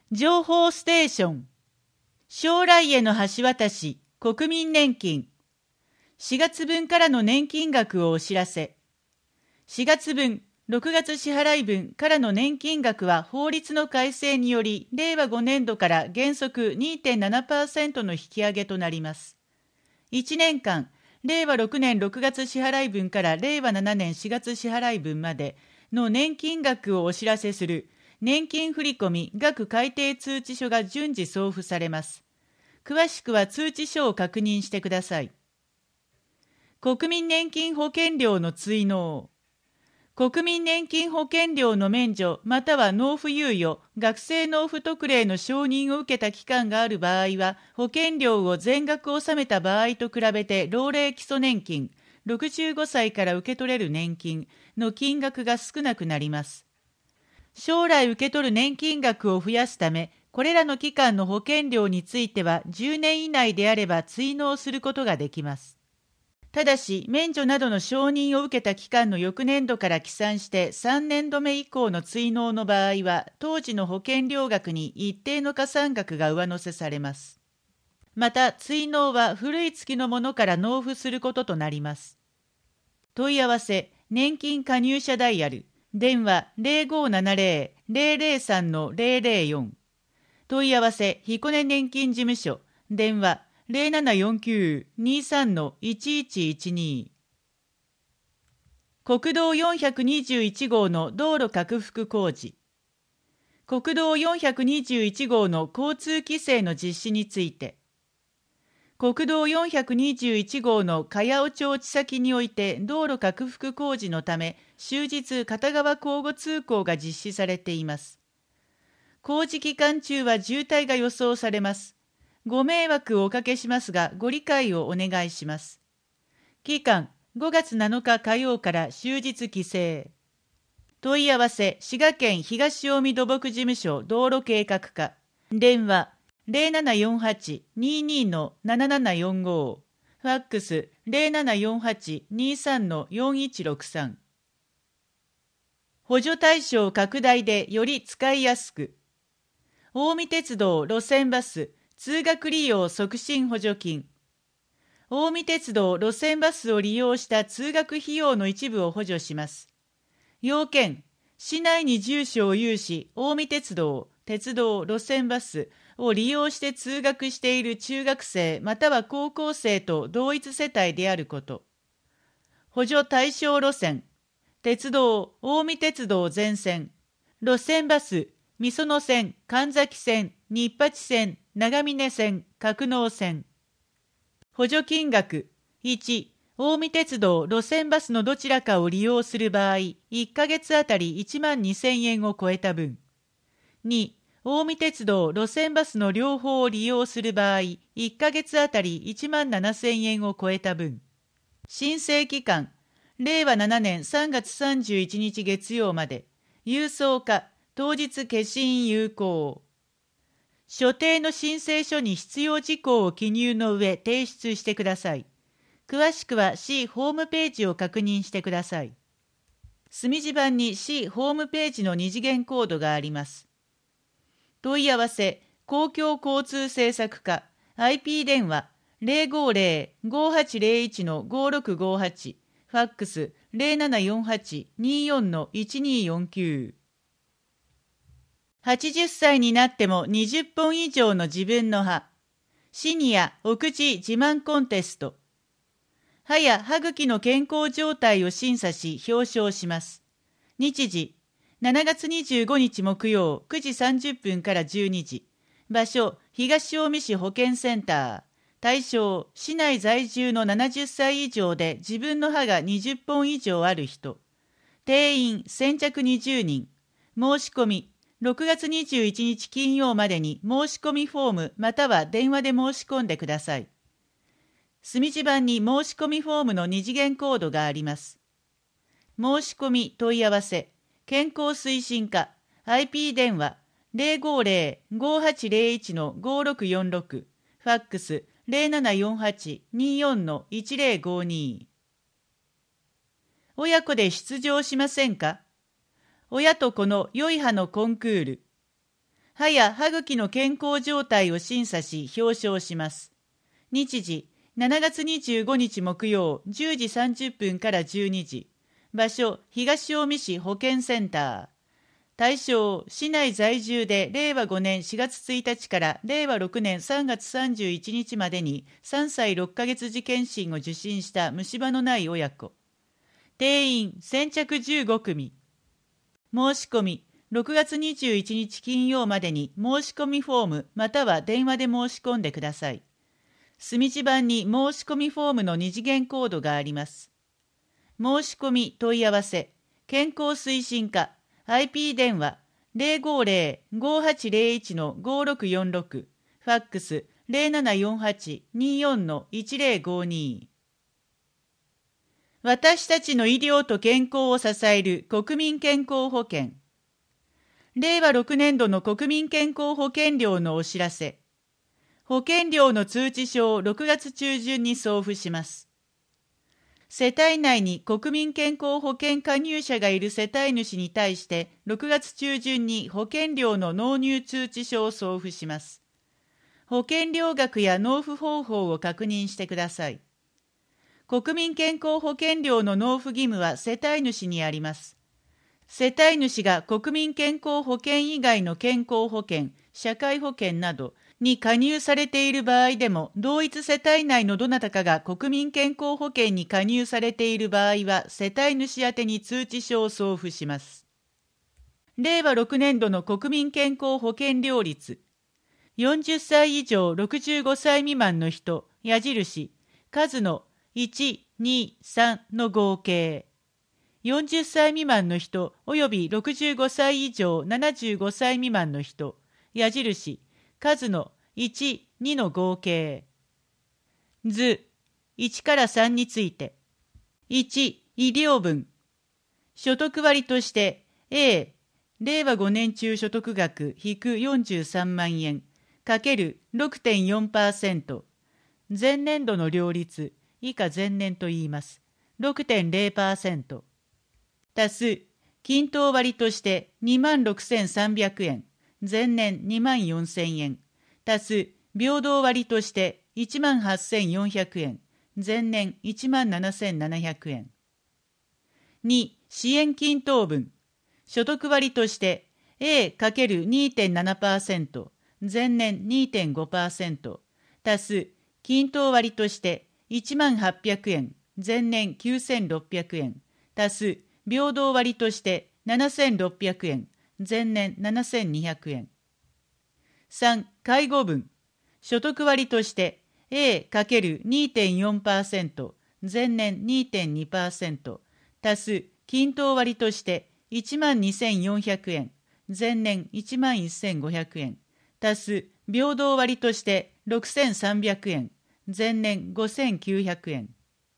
情報ステーション。将来への橋渡し、国民年金。4月分からの年金額をお知らせ。4月分、6月支払い分からの年金額は法律の改正により、令和5年度から原則 2.7% の引き上げとなります。1年間、令和6年6月支払い分から令和7年4月支払い分までの年金額をお知らせする年金振込額改定通知書が順次送付されます。詳しくは通知書を確認してください。国民年金保険料の追納。国民年金保険料の免除または納付猶予、学生納付特例の承認を受けた期間がある場合は、保険料を全額納めた場合と比べて老齢基礎年金、65歳から受け取れる年金の金額が少なくなります。将来受け取る年金額を増やすため、これらの期間の保険料については10年以内であれば追納することができます。ただし、免除などの承認を受けた期間の翌年度から起算して3年度目以降の追納の場合は、当時の保険料額に一定の加算額が上乗せされます。また、追納は古い月のものから納付することとなります。問い合わせ、年金加入者ダイヤル、電話 0570-003-004。問い合わせ、彦根年金事務所、電話0749-23-1112。国道421号の道路拡幅工事。国道421号の交通規制の実施について、国道421号の茅尾町地先において道路拡幅工事のため、終日片側交互通行が実施されています。工事期間中は渋滞が予想されます。ご迷惑をおかけしますが、ご理解をお願いします。期間、5月7日火曜から終日規制。問い合わせ、滋賀県東近江土木事務所道路計画課。電話、0748-22-7745。ファックス、0748-23-4163。補助対象拡大でより使いやすく。近江鉄道路線バス、通学利用促進補助金。近江鉄道路線バスを利用した通学費用の一部を補助します。要件、市内に住所を有し、近江鉄道、鉄道、路線バスを利用して通学している中学生または高校生と同一世帯であること。補助対象路線、鉄道、近江鉄道全線、路線バス、御園線、神崎線、日八線、長峰線、格納線。補助金額、1、近江鉄道路線バスのどちらかを利用する場合、1ヶ月あたり1万2000円を超えた分。2、近江鉄道路線バスの両方を利用する場合、1ヶ月あたり1万7000円を超えた分。申請期間、令和7年3月31日月曜まで。郵送か、当日消印有効。所定の申請書に必要事項を記入の上提出してください。詳しくは市ホームページを確認してください。墨字版に市ホームページの二次元コードがあります。問い合わせ、公共交通政策課、IP 電話050-5801-5658、ファックス0748-24-1249。80歳になっても20本以上の自分の歯。シニアお口自慢コンテスト。歯や歯茎の健康状態を審査し表彰します。日時、7月25日木曜9時30分から12時。場所、東近江市保健センター。対象、市内在住の70歳以上で自分の歯が20本以上ある人。定員先着20人。申し込み、6月21日金曜までに申し込みフォームまたは電話で申し込んでください。墨字版に申し込みフォームの二次元コードがあります。申し込み問い合わせ、健康推進課、IP 電話050-5801-5646、ファックス0748-24-1052。親子で出場しませんか？親と子の良い歯のコンクール。 歯や歯茎の健康状態を審査し表彰します。日時、7月25日木曜10時30分から12時。場所、東近江市保健センター。対象、市内在住で令和5年4月1日から令和6年3月31日までに3歳6ヶ月時検診を受診した虫歯のない親子。定員先着15組。申し込み、6月21日金曜までに申し込みフォームまたは電話で申し込んでください。墨地板に申し込みフォームの2次元コードがあります。申し込み問い合わせ、健康推進課、IP 電話 050-5801-5646、ファックス 0748-24-1052。私たちの医療と健康を支える国民健康保険。令和6年度の国民健康保険料のお知らせ。保険料の通知書を6月中旬に送付します。世帯内に国民健康保険加入者がいる世帯主に対して6月中旬に保険料の納入通知書を送付します。保険料額や納付方法を確認してください。国民健康保険料の納付義務は世帯主にあります。世帯主が国民健康保険以外の健康保険、社会保険などに加入されている場合でも、同一世帯内のどなたかが国民健康保険に加入されている場合は、世帯主宛てに通知書を送付します。令和6年度の国民健康保険料率。40歳以上65歳未満の人、矢印、数の1、2、3の合計。40歳未満の人及び65歳以上75歳未満の人、矢印、数の1、2の合計。図、1から3について。1、医療分。所得割として、A、令和5年中所得額引く43万円、かける 6.4%。前年度の両率、以下前年と言います。6.0%。足す、均等割として26,300円、前年24,000円。足す、平等割として18,400円、前年17,700円。2、支援均等分。所得割として A×2.7%、前年 2.5%。足す、均等割として18,800円、前年9,600円。足す、平等割として7,600円、前年7,200円。3、介護分。所得割として A×2.4%、前年 2.2%。足す、均等割として12,400円、前年11,500円。足す、平等割として6,300円、前年5,900円。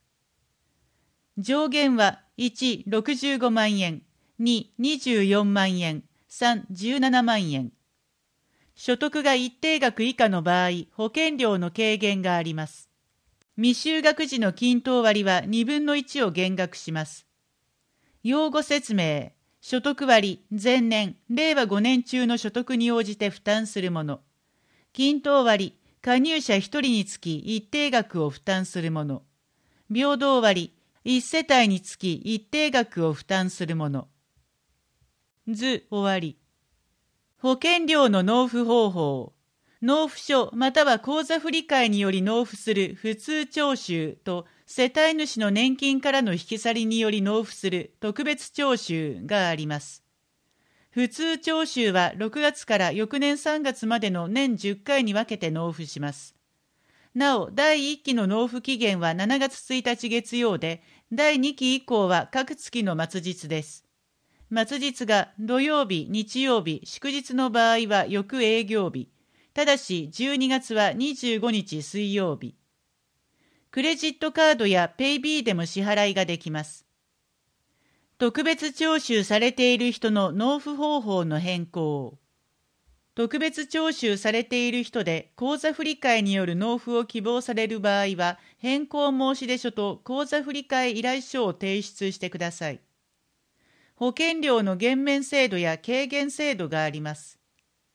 上限は1、65万円、2、24万円、3、17万円。所得が一定額以下の場合、保険料の軽減があります。未就学時の均等割は2分の1を減額します。用語説明。所得割、前年、令和5年中の所得に応じて負担するもの。均等割、加入者1人につき一定額を負担するもの。平等割、1世帯につき一定額を負担するもの。図終わり。保険料の納付方法。納付書または口座振替により納付する普通徴収と世帯主の年金からの引き去りにより納付する特別徴収があります。普通徴収は6月から翌年3月までの年10回に分けて納付します。なお、第1期の納付期限は7月1日月曜で、第2期以降は各月の末日です。末日が土曜日、日曜日、祝日の場合は翌営業日。ただし12月は25日水曜日。クレジットカードやペイビーでも支払いができます。特別徴収されている人の納付方法の変更。特別徴収されている人で口座振替による納付を希望される場合は、変更申出書と口座振替依頼書を提出してください。保険料の減免制度や軽減制度があります。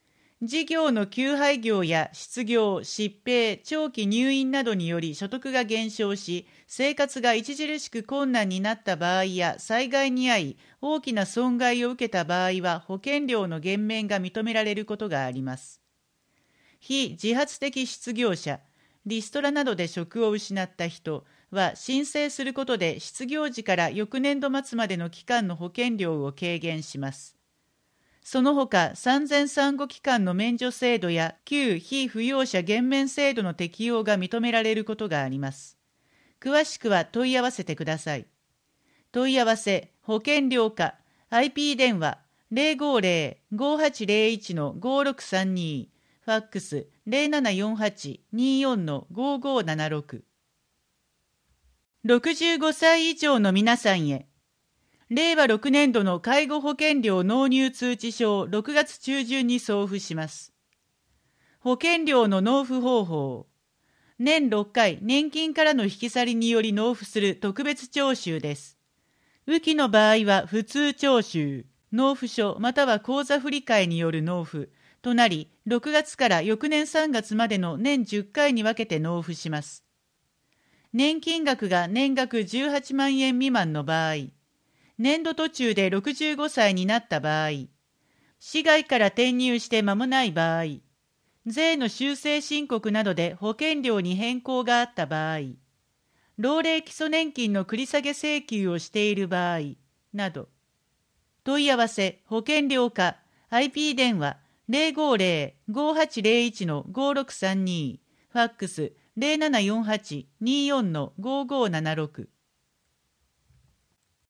事業の休廃業や失業、疾病、長期入院などにより所得が減少し、生活が著しく困難になった場合や災害に遭い、大きな損害を受けた場合は保険料の減免が認められることがあります。非自発的失業者、リストラなどで職を失った人は申請することで失業時から翌年度末までの期間の保険料を軽減します。その他、産前産後期間の免除制度や旧被扶養者減免制度の適用が認められることがあります。詳しくは問い合わせてください。問い合わせ、保険料課、IP 電話 050-5801-5632、ファックス 0748-24-5576。65歳以上の皆さんへ。令和6年度の介護保険料納入通知書を6月中旬に送付します。保険料の納付方法。年6回年金からの引き去りにより納付する特別徴収です。雨季の場合は普通徴収、納付書または口座振替による納付となり、6月から翌年3月までの年10回に分けて納付します。年金額が年額18万円未満の場合、年度途中で65歳になった場合、市外から転入して間もない場合、税の修正申告などで保険料に変更があった場合、老齢基礎年金の繰り下げ請求をしている場合など、問い合わせ保険料課 IP 電話 050-5801-5632、ファックス 0748-24-5576。